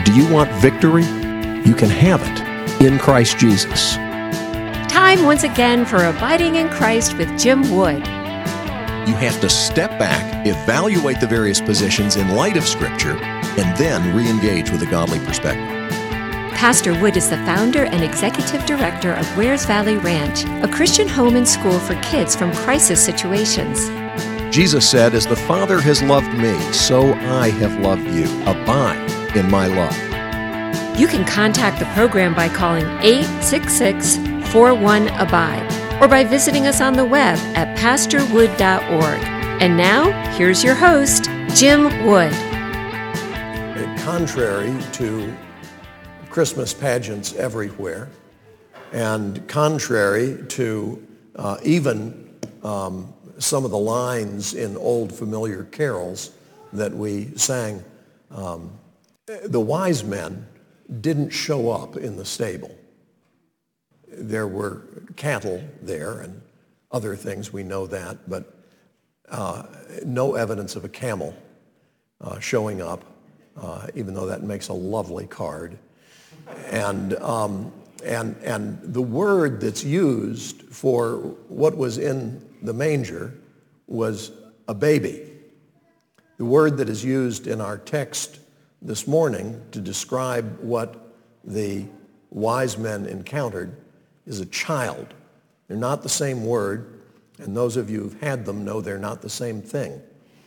Do you want victory? You can have it in Christ Jesus. Time once again for Abiding in Christ with Jim Wood. You have to step back, evaluate the various positions in light of Scripture, and then re-engage with a godly perspective. Pastor Wood is the founder and executive director of Wares Valley Ranch, a Christian home and school for kids from crisis situations. Jesus said, "As the Father has loved me, so I have loved you. Abide in my love." You can contact the program by calling 866-41-ABIDE or by visiting us on the web at pastorwood.org. And now, here's your host, Jim Wood. Contrary to Christmas pageants everywhere, and contrary to even some of the lines in old familiar carols that we sang, the wise men didn't show up in the stable. There were cattle there and other things, we know that, but no evidence of a camel showing up, even though that makes a lovely card. And the word that's used for what was in the manger was a baby. The word that is used in our text this morning to describe what the wise men encountered is a child. They're not the same word, and those of you who've had them know they're not the same thing.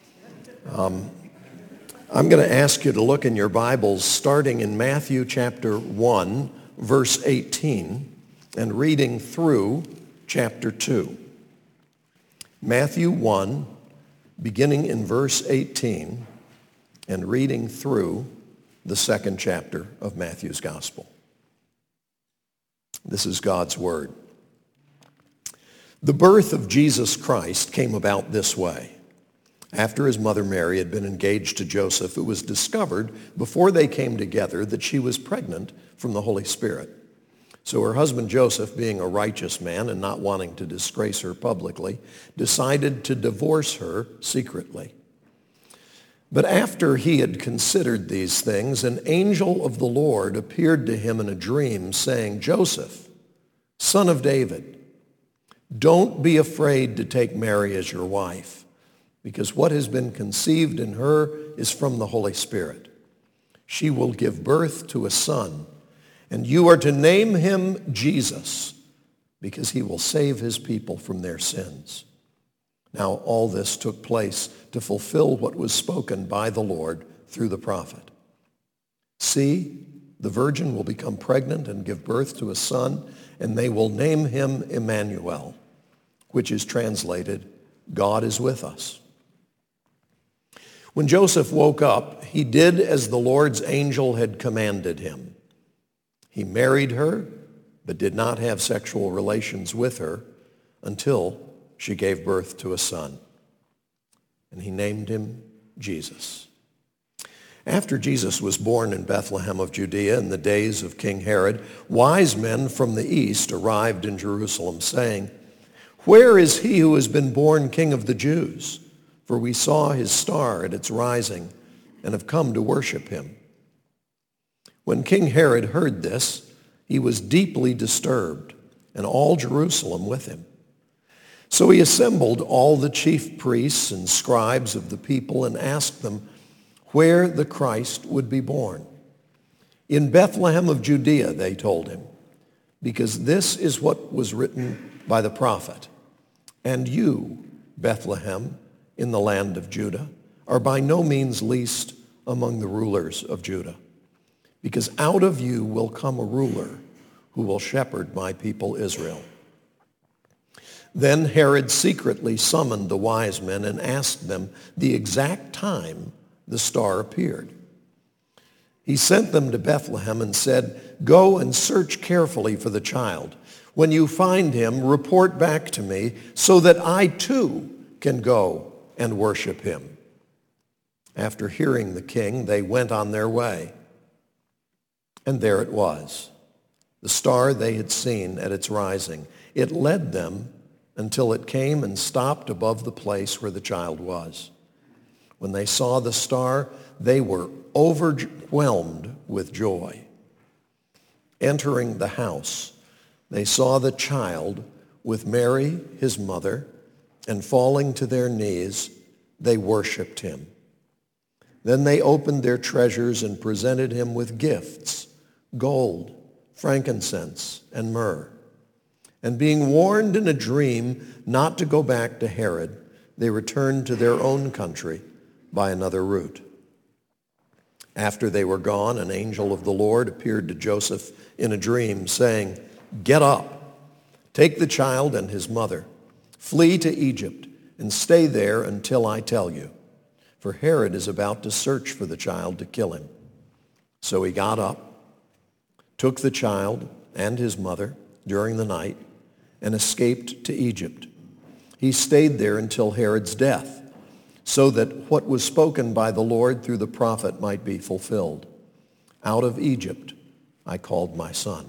I'm going to ask you to look in your Bibles starting in Matthew chapter 1, verse 18, and reading through chapter 2. Matthew 1, beginning in verse 18, and reading through the second chapter of Matthew's Gospel. This is God's Word. The birth of Jesus Christ came about this way. After his mother Mary had been engaged to Joseph, it was discovered before they came together that she was pregnant from the Holy Spirit. So her husband Joseph, being a righteous man and not wanting to disgrace her publicly, decided to divorce her secretly. But after he had considered these things, an angel of the Lord appeared to him in a dream, saying, "Joseph, son of David, don't be afraid to take Mary as your wife, because what has been conceived in her is from the Holy Spirit. She will give birth to a son, and you are to name him Jesus, because he will save his people from their sins." Now all this took place to fulfill what was spoken by the Lord through the prophet. "See, the virgin will become pregnant and give birth to a son, and they will name him Emmanuel," which is translated, "God is with us." When Joseph woke up, he did as the Lord's angel had commanded him. He married her, but did not have sexual relations with her until she gave birth to a son. And he named him Jesus. After Jesus was born in Bethlehem of Judea in the days of King Herod, wise men from the east arrived in Jerusalem, saying, "Where is he who has been born King of the Jews? For we saw his star at its rising and have come to worship him." When King Herod heard this, he was deeply disturbed, and all Jerusalem with him. So he assembled all the chief priests and scribes of the people and asked them where the Christ would be born. "In Bethlehem of Judea," they told him, "because this is what was written by the prophet. And you, Bethlehem, in the land of Judah, are by no means least among the rulers of Judah, because out of you will come a ruler who will shepherd my people Israel." Then Herod secretly summoned the wise men and asked them the exact time the star appeared. He sent them to Bethlehem and said, "Go and search carefully for the child. When you find him, report back to me so that I too can go and worship him." After hearing the king, they went on their way. And there it was, the star they had seen at its rising. It led them until it came and stopped above the place where the child was. When they saw the star, they were overwhelmed with joy. Entering the house, they saw the child with Mary, his mother, and falling to their knees, they worshiped him. Then they opened their treasures and presented him with gifts, gold, frankincense, and myrrh. And being warned in a dream not to go back to Herod, they returned to their own country by another route. After they were gone, an angel of the Lord appeared to Joseph in a dream, saying, "Get up, take the child and his mother, flee to Egypt, and stay there until I tell you, for Herod is about to search for the child to kill him." So he got up, took the child and his mother during the night, and escaped to Egypt. He stayed there until Herod's death, so that what was spoken by the Lord through the prophet might be fulfilled. "Out of Egypt I called my son."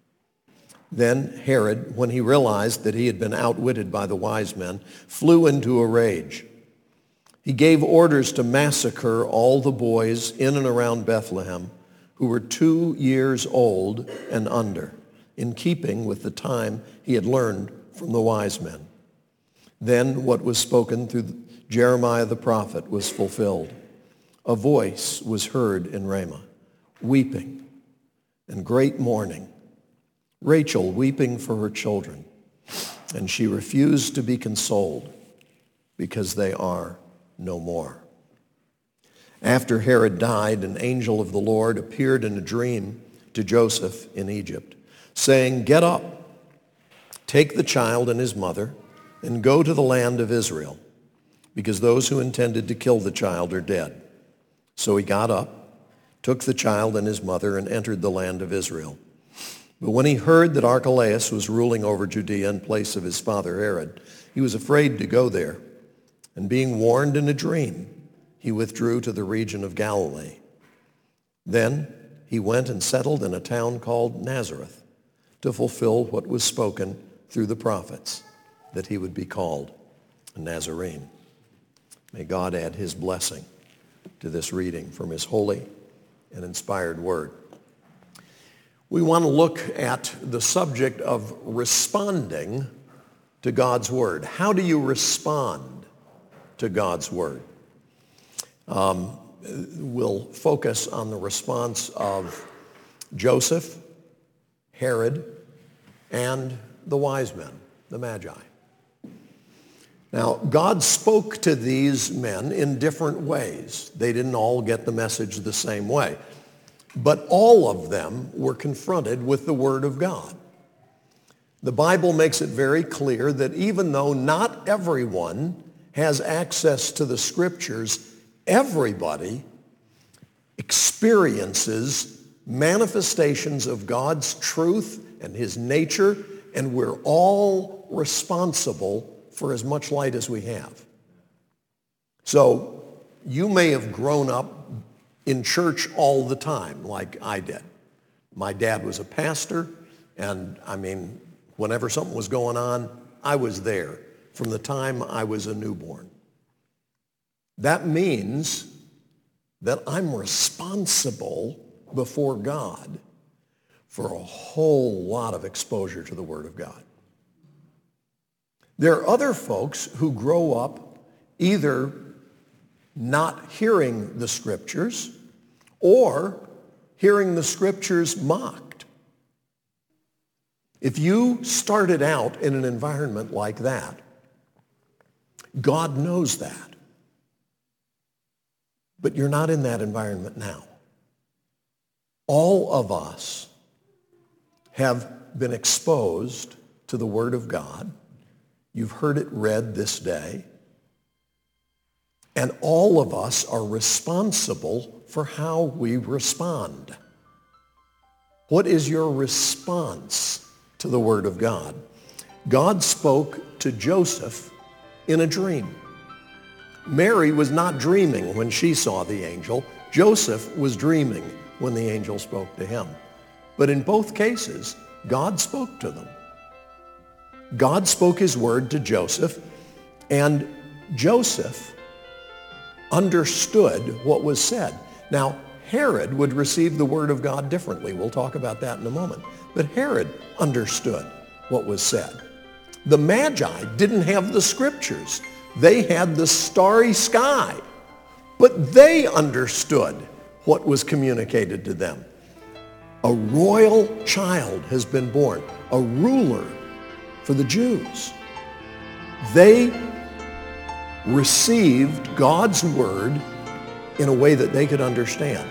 Then Herod, when he realized that he had been outwitted by the wise men, flew into a rage. He gave orders to massacre all the boys in and around Bethlehem who were 2 years old and under, in keeping with the time he had learned from the wise men. Then what was spoken through Jeremiah the prophet was fulfilled. A voice was heard in Ramah, weeping and great mourning, Rachel weeping for her children, and she refused to be consoled because they are no more. After Herod died, an angel of the Lord appeared in a dream to Joseph in Egypt, saying, "Get up, take the child and his mother, and go to the land of Israel, because those who intended to kill the child are dead." So he got up, took the child and his mother, and entered the land of Israel. But when he heard that Archelaus was ruling over Judea in place of his father Herod, he was afraid to go there. And being warned in a dream, he withdrew to the region of Galilee. Then he went and settled in a town called Nazareth to fulfill what was spoken through the prophets, that he would be called a Nazarene. May God add his blessing to this reading from his holy and inspired word. We want to look at the subject of responding to God's word. How do you respond to God's word? We'll focus on the response of Joseph, Herod, and the wise men, the Magi. Now, God spoke to these men in different ways. They didn't all get the message the same way. But all of them were confronted with the Word of God. The Bible makes it very clear that even though not everyone has access to the Scriptures, everybody experiences manifestations of God's truth and his nature, and we're all responsible for as much light as we have. So you may have grown up in church all the time like I did. My dad was a pastor, and whenever something was going on, I was there from the time I was a newborn. That means that I'm responsible before God for a whole lot of exposure to the Word of God. There are other folks who grow up either not hearing the Scriptures or hearing the Scriptures mocked. If you started out in an environment like that, God knows that. But you're not in that environment now. All of us have been exposed to the Word of God. You've heard it read this day. And all of us are responsible for how we respond. What is your response to the Word of God? God spoke to Joseph in a dream. Mary was not dreaming when she saw the angel. Joseph was dreaming when the angel spoke to him. But in both cases, God spoke to them. God spoke his word to Joseph, and Joseph understood what was said. Now, Herod would receive the word of God differently. We'll talk about that in a moment. But Herod understood what was said. The Magi didn't have the scriptures. They had the starry sky. But they understood what was communicated to them. A royal child has been born, a ruler for the Jews. They received God's word in a way that they could understand.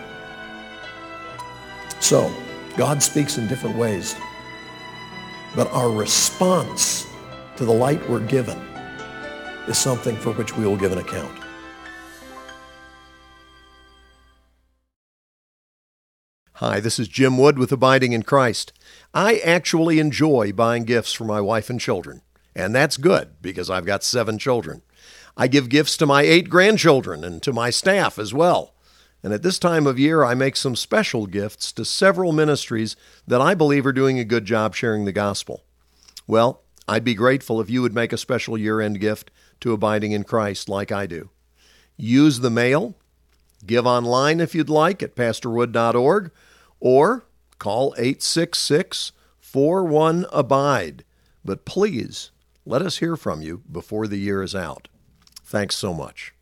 So, God speaks in different ways. But our response to the light we're given is something for which we will give an account. Hi, this is Jim Wood with Abiding in Christ. I actually enjoy buying gifts for my wife and children, and that's good because I've got 7 children. I give gifts to my 8 grandchildren and to my staff as well. And at this time of year, I make some special gifts to several ministries that I believe are doing a good job sharing the gospel. Well, I'd be grateful if you would make a special year-end gift to Abiding in Christ like I do. Use the mail, give online if you'd like at pastorwood.org, or call 866-41-ABIDE. But please, let us hear from you before the year is out. Thanks so much.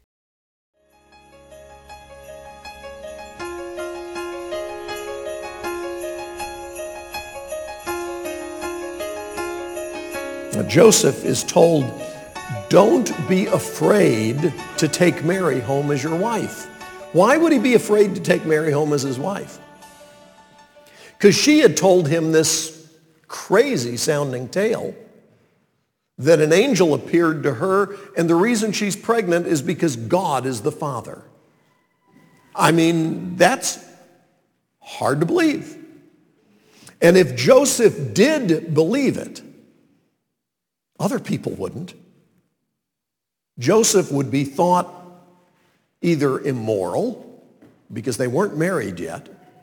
Now, Joseph is told, don't be afraid to take Mary home as your wife. Why would he be afraid to take Mary home as his wife? Because she had told him this crazy-sounding tale that an angel appeared to her, and the reason she's pregnant is because God is the Father. I mean, that's hard to believe. And if Joseph did believe it, other people wouldn't. Joseph would be thought either immoral, because they weren't married yet,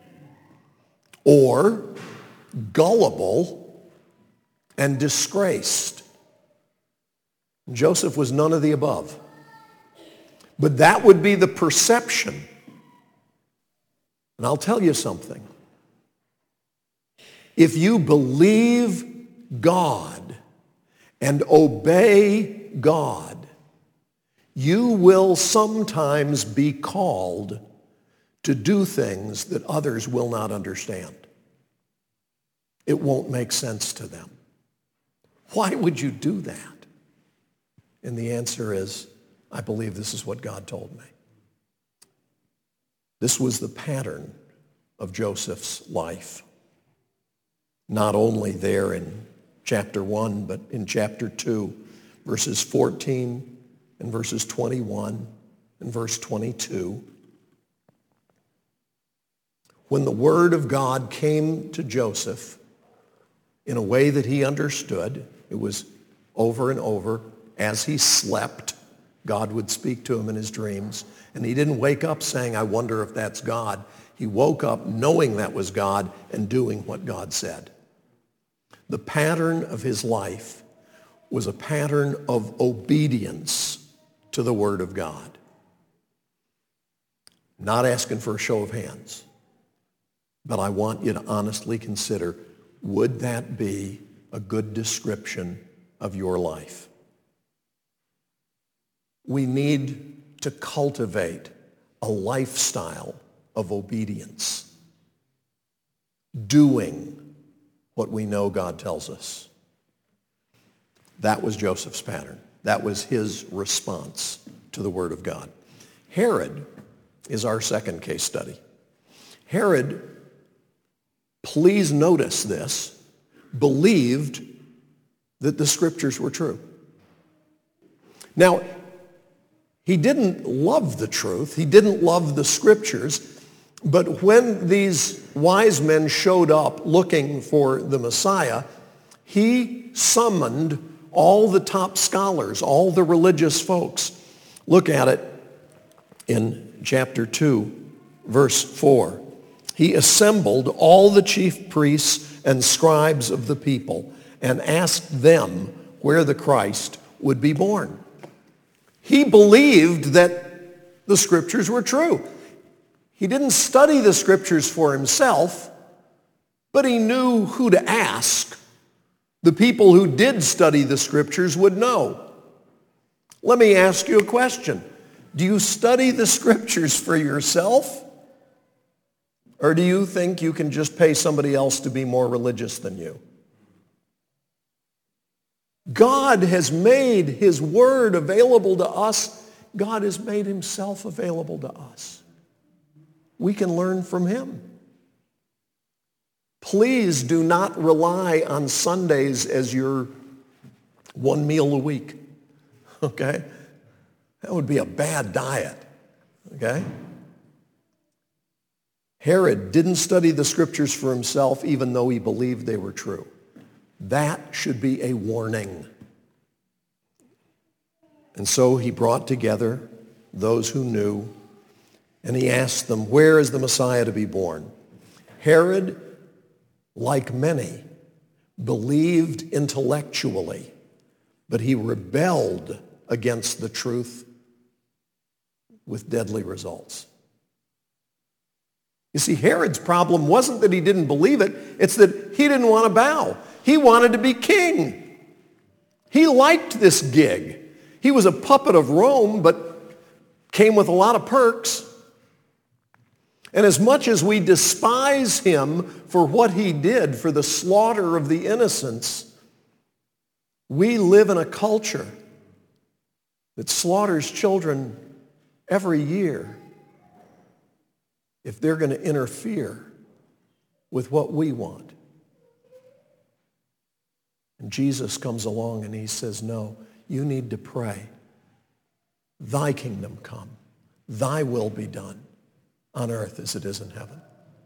or gullible and disgraced. Joseph was none of the above. But that would be the perception. And I'll tell you something. If you believe God and obey God, you will sometimes be called to do things that others will not understand. It won't make sense to them. Why would you do that? And the answer is, I believe this is what God told me. This was the pattern of Joseph's life. Not only there in chapter 1, but in chapter 2, verses 14 and verses 21 and verse 22. When the word of God came to Joseph in a way that he understood, it was over and over. As he slept, God would speak to him in his dreams. And he didn't wake up saying, I wonder if that's God. He woke up knowing that was God and doing what God said. The pattern of his life was a pattern of obedience to the word of God. Not asking for a show of hands. But I want you to honestly consider, would that be a good description of your life? We need to cultivate a lifestyle of obedience, doing what we know God tells us. That was Joseph's pattern. That was his response to the word of God. Herod is our second case study. Herod, please notice this, believed that the scriptures were true. Now, he didn't love the truth. He didn't love the scriptures. But when these wise men showed up looking for the Messiah, he summoned all the top scholars, all the religious folks. Look at it in chapter 2, verse 4. He assembled all the chief priests and scribes of the people and asked them where the Christ would be born. He believed that the scriptures were true. He didn't study the scriptures for himself, but he knew who to ask. The people who did study the scriptures would know. Let me ask you a question. Do you study the scriptures for yourself? Or do you think you can just pay somebody else to be more religious than you? God has made his word available to us. God has made himself available to us. We can learn from him. Please do not rely on Sundays as your one meal a week, okay? That would be a bad diet, okay? Herod didn't study the scriptures for himself even though he believed they were true. That should be a warning. And so he brought together those who knew, and he asked them, where is the Messiah to be born? Herod, like many, believed intellectually, but he rebelled against the truth with deadly results. You see, Herod's problem wasn't that he didn't believe it, it's that he didn't want to bow. He wanted to be king. He liked this gig. He was a puppet of Rome, but came with a lot of perks. And as much as we despise him for what he did, for the slaughter of the innocents, we live in a culture that slaughters children every year if they're going to interfere with what we want. And Jesus comes along and he says, no, you need to pray. Thy kingdom come, thy will be done on earth as it is in heaven.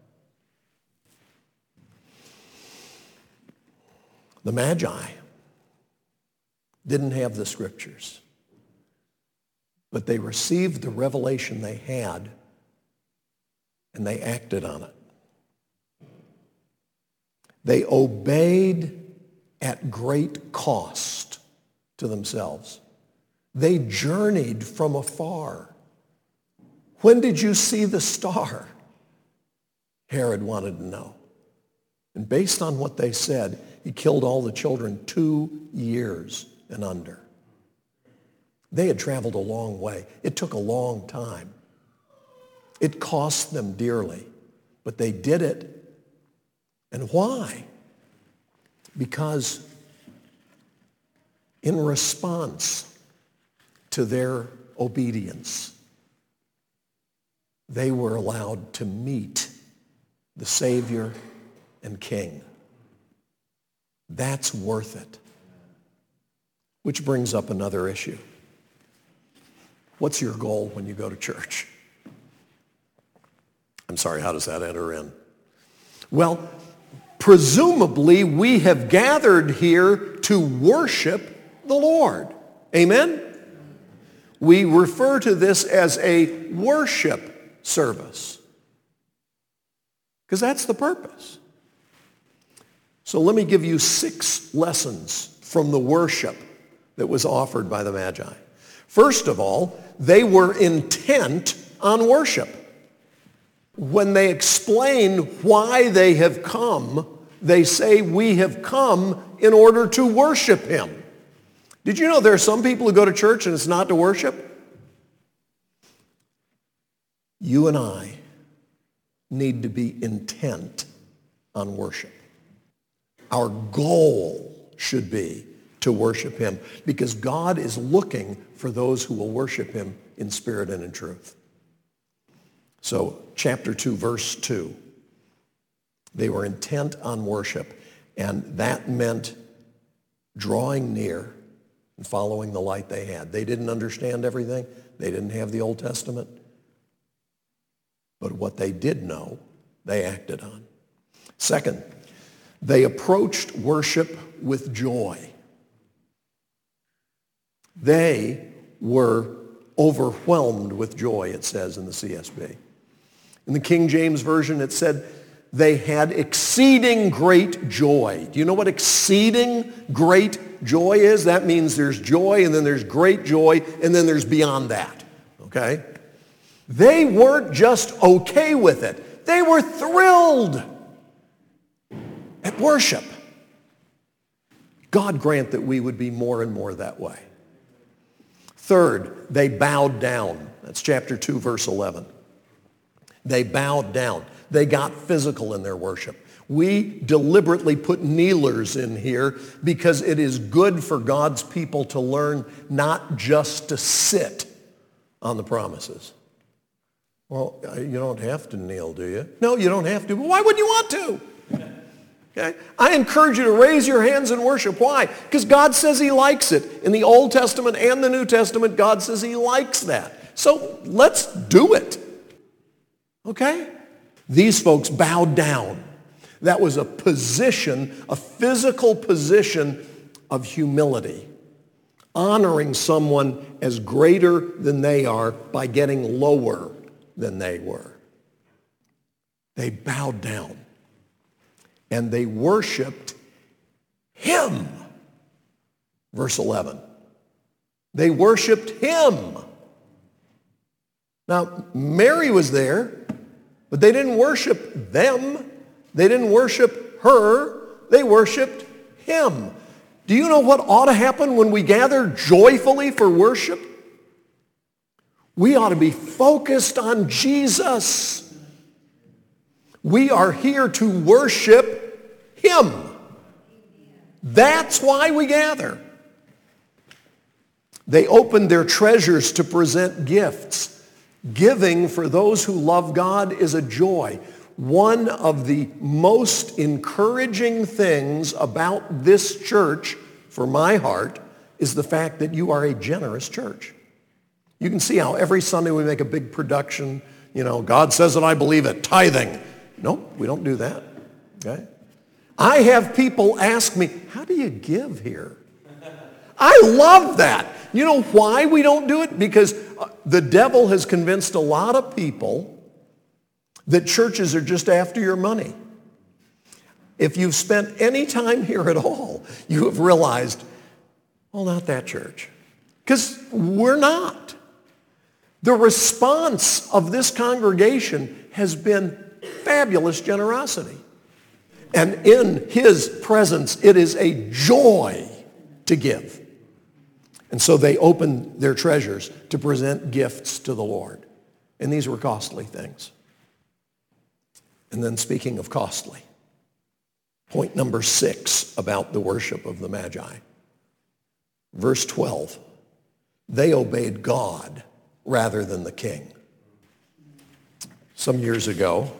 The Magi didn't have the scriptures, but they received the revelation they had and they acted on it. They obeyed at great cost to themselves. They journeyed from afar. When did you see the star? Herod wanted to know. And based on what they said, he killed all the children 2 years and under. They had traveled a long way. It took a long time. It cost them dearly, but they did it. And why? Because in response to their obedience, they were allowed to meet the Savior and King. That's worth it. Which brings up another issue. What's your goal when you go to church? I'm sorry, how does that enter in? Well, presumably we have gathered here to worship the Lord. Amen? We refer to this as a worship service, because that's the purpose. So let me give you 6 lessons from the worship that was offered by the Magi. First of all, they were intent on worship. When they explain why they have come, they say, we have come in order to worship him. Did you know there are some people who go to church and it's not to worship? You and I need to be intent on worship. Our goal should be to worship him, because God is looking for those who will worship him in spirit and in truth. So chapter 2, verse 2, they were intent on worship, and that meant drawing near and following the light they had. They didn't understand everything. They didn't have the Old Testament. But what they did know, they acted on. Second, they approached worship with joy. They were overwhelmed with joy, it says in the CSB. In the King James Version, it said they had exceeding great joy. Do you know what exceeding great joy is? That means there's joy, and then there's great joy, and then there's beyond that, okay? They weren't just okay with it. They were thrilled at worship. God grant that we would be more and more that way. Third, they bowed down. That's chapter 2, verse 11. They bowed down. They got physical in their worship. We deliberately put kneelers in here because it is good for God's people to learn not just to sit on the promises. Well, you don't have to kneel, do you? No, you don't have to, but why would you want to? Okay? I encourage you to raise your hands in worship. Why? Because God says he likes it. In the Old Testament and the New Testament, God says he likes that. So let's do it. Okay? These folks bowed down. That was a position, a physical position of humility, honoring someone as greater than they are by getting lower than they were. They bowed down and they worshiped him. Verse 11. They worshiped him. Now, Mary was there, but they didn't worship them. They didn't worship her. They worshiped him. Do you know what ought to happen when we gather joyfully for worship? We ought to be focused on Jesus. We are here to worship him. That's why we gather. They opened their treasures to present gifts. Giving for those who love God is a joy. One of the most encouraging things about this church, for my heart, is the fact that you are a generous church. You can see how every Sunday we make a big production. You know, God says it, I believe it. Tithing. Nope, we don't do that. Okay? I have people ask me, how do you give here? I love that. You know why we don't do it? Because the devil has convinced a lot of people that churches are just after your money. If you've spent any time here at all, you have realized, well, not that church. Because we're not. The response of this congregation has been fabulous generosity. And in his presence, it is a joy to give. And so they opened their treasures to present gifts to the Lord. And these were costly things. And then speaking of costly, point number 6 about the worship of the Magi. Verse 12, they obeyed God rather than the king. Some years ago,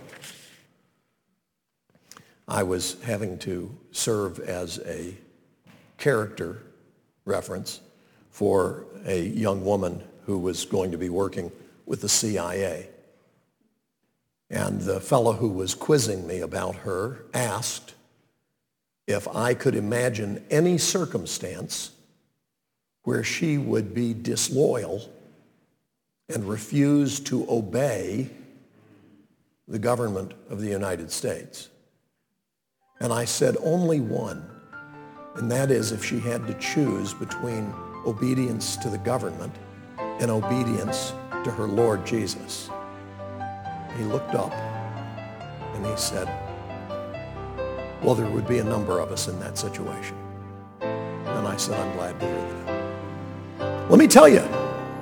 I was having to serve as a character reference for a young woman who was going to be working with the CIA. And the fellow who was quizzing me about her asked if I could imagine any circumstance where she would be disloyal and refuse to obey the government of the United States. And I said only one, and that is if she had to choose between obedience to the government and obedience to her Lord Jesus. He looked up and he said, well, there would be a number of us in that situation. And I said, I'm glad to hear that. Let me tell you,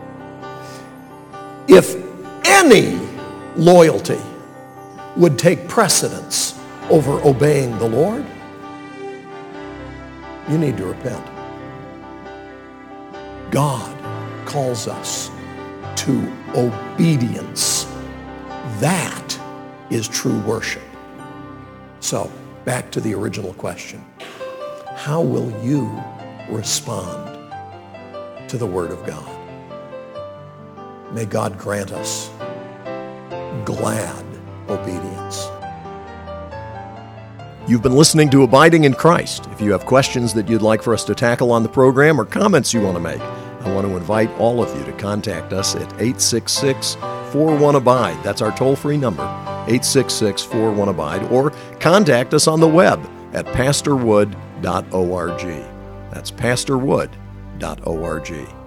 if any loyalty would take precedence over obeying the Lord, you need to repent. God calls us to obedience. That is true worship. So, back to the original question. How will you respond to the Word of God? May God grant us glad obedience. You've been listening to Abiding in Christ. If you have questions that you'd like for us to tackle on the program or comments you want to make, I want to invite all of you to contact us at 866-41-ABIDE. That's our toll-free number, 866-41-ABIDE, or contact us on the web at pastorwood.org. That's pastorwood.org.